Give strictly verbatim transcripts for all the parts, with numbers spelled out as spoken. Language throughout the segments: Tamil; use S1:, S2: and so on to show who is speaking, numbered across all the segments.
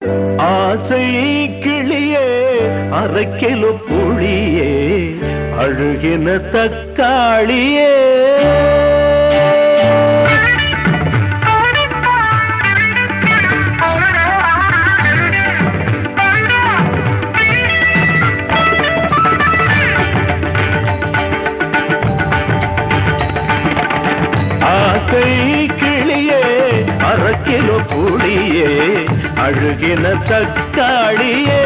S1: ஆசை கிளியே அரைக்கிலோ புளியே அழுகின தக்காளியே ஆசை கிளியே அரைக்கிலோ புளியே அழுகின தக்காளியே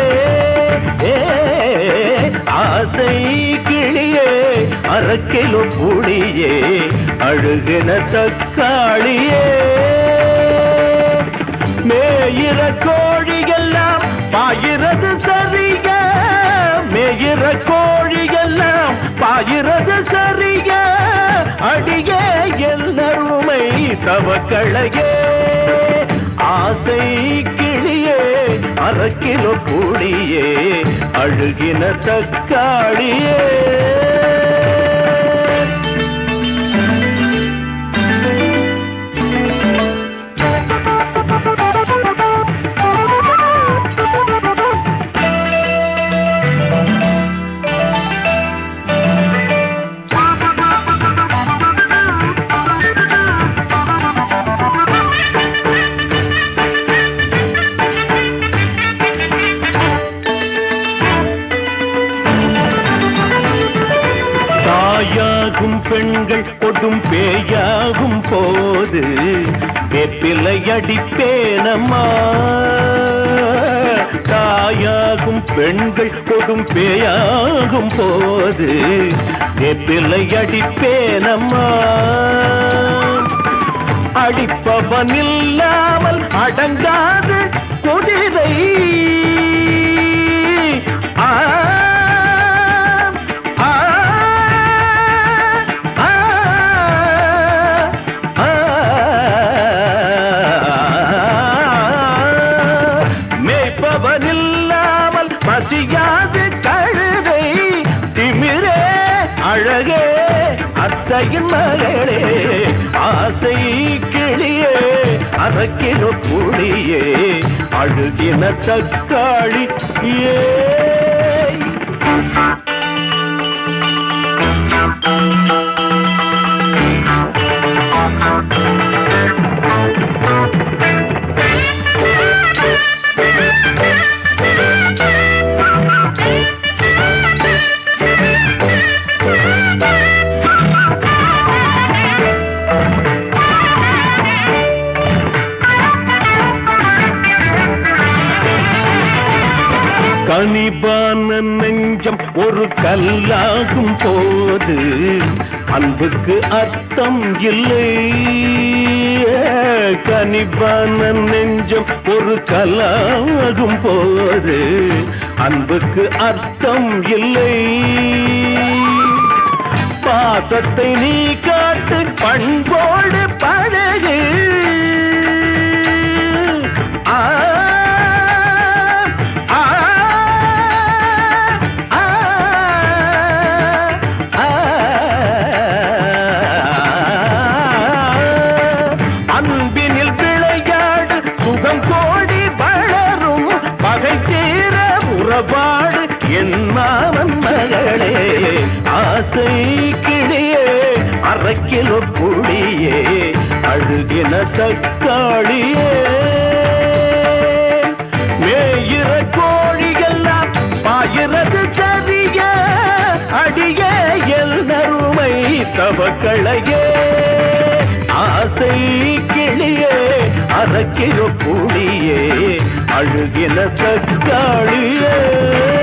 S1: ஆசை கிளியே அரைக்கிலோ புளியே அழுகின தக்காளியே மேயிற கோழியெல்லாம் பாயிறது சரிக மேயிற கோழியெல்லாம் பாயிறது சரிக அடியே எல்லாருமை தவக்களையே ஆசை கிளியே அரைக்கிலோ புளியே அழுகின தக்காளியே தாயாகும் பெண்கள் கொடும் பேயாகும் போது வேப்பிலை அடிப்பேனம்மா தாயாகும் பெண்கள் கொடும் பேயாகும் போது வேப்பிலை அடிப்பேனம்மா அடிப்பவன் இல்லாமல் அடங்காது குதிரை ஆ பசியாது கழுதை திமிரே அழகே அத்தையின் மகளே ஆசை கிளியே அரைக்கிலோ புளியே அழுகின தக்காளி ஏ கனிபான நெஞ்சம் ஒரு கல்லாகும் போது அன்புக்கு அர்த்தம் இல்லை கனிபான நெஞ்சம் ஒரு கல்லாகும் போது அன்புக்கு அர்த்தம் இல்லை பாசத்தை நீ காட்டு பண்போடு பழகு ஆ பாடு என் மாமன் மகளே ஆசை கிளியே அரைக்கிலோ புளியே அழுகின தக்காளியே மேயிற கோழியெல்லாம் பாயிறது சரிய அடிய எல்லாருமை தவக்களையே ஆசை கிளியே அரைக்கிலோ புளியே அழுகின தக்காளியே